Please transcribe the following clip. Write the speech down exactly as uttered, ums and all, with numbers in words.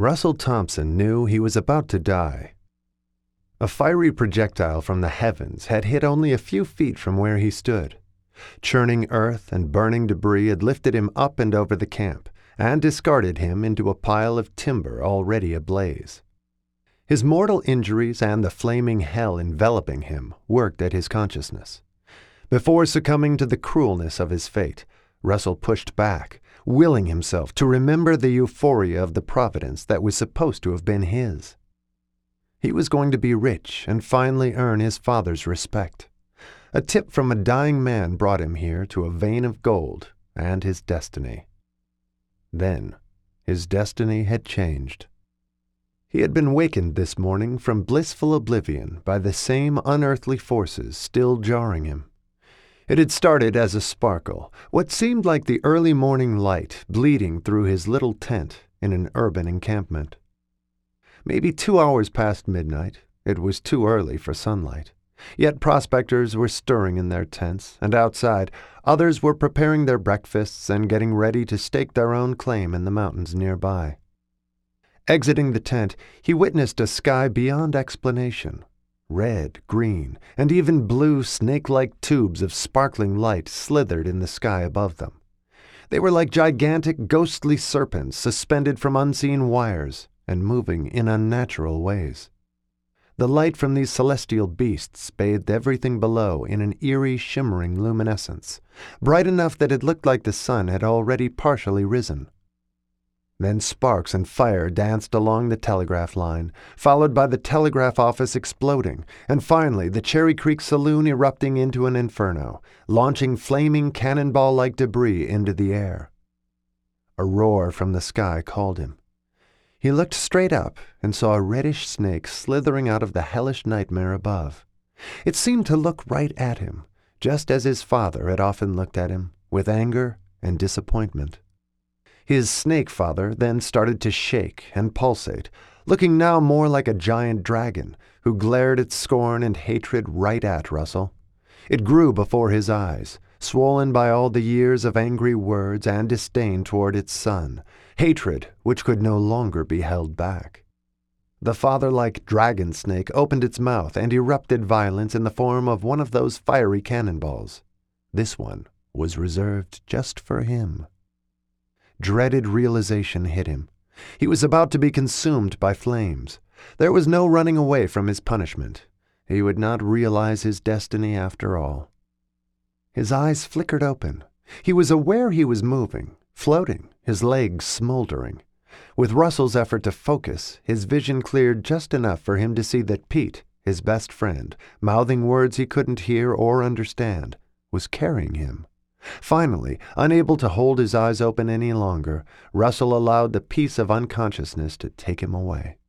Russell Thompson knew he was about to die. A fiery projectile from the heavens had hit only a few feet from where he stood. Churning earth and burning debris had lifted him up and over the camp and discarded him into a pile of timber already ablaze. His mortal injuries and the flaming hell enveloping him worked at his consciousness. Before succumbing to the cruelness of his fate, Russell pushed back, willing himself to remember the euphoria of the providence that was supposed to have been his. He was going to be rich and finally earn his father's respect. A tip from a dying man brought him here to a vein of gold and his destiny. Then, his destiny had changed. He had been wakened this morning from blissful oblivion by the same unearthly forces still jarring him. It had started as a sparkle, what seemed like the early morning light bleeding through his little tent in an urban encampment. Maybe two hours past midnight, it was too early for sunlight. Yet prospectors were stirring in their tents, and outside, others were preparing their breakfasts and getting ready to stake their own claim in the mountains nearby. Exiting the tent, he witnessed a sky beyond explanation. Red, green, and even blue snake-like tubes of sparkling light slithered in the sky above them. They were like gigantic, ghostly serpents suspended from unseen wires and moving in unnatural ways. The light from these celestial beasts bathed everything below in an eerie, shimmering luminescence, bright enough that it looked like the sun had already partially risen. Then sparks and fire danced along the telegraph line, followed by the telegraph office exploding, and finally the Cherry Creek saloon erupting into an inferno, launching flaming cannonball-like debris into the air. A roar from the sky called him. He looked straight up and saw a reddish snake slithering out of the hellish nightmare above. It seemed to look right at him, just as his father had often looked at him, with anger and disappointment. His snake father then started to shake and pulsate, looking now more like a giant dragon who glared its scorn and hatred right at Russell. It grew before his eyes, swollen by all the years of angry words and disdain toward its son, hatred which could no longer be held back. The father-like dragon snake opened its mouth and erupted violence in the form of one of those fiery cannonballs. This one was reserved just for him. Dreaded realization hit him. He was about to be consumed by flames. There was no running away from his punishment. He would not realize his destiny after all. His eyes flickered open. He was aware he was moving, floating, his legs smoldering. With Russell's effort to focus, his vision cleared just enough for him to see that Pete, his best friend, mouthing words he couldn't hear or understand, was carrying him. Finally, unable to hold his eyes open any longer, Russell allowed the peace of unconsciousness to take him away.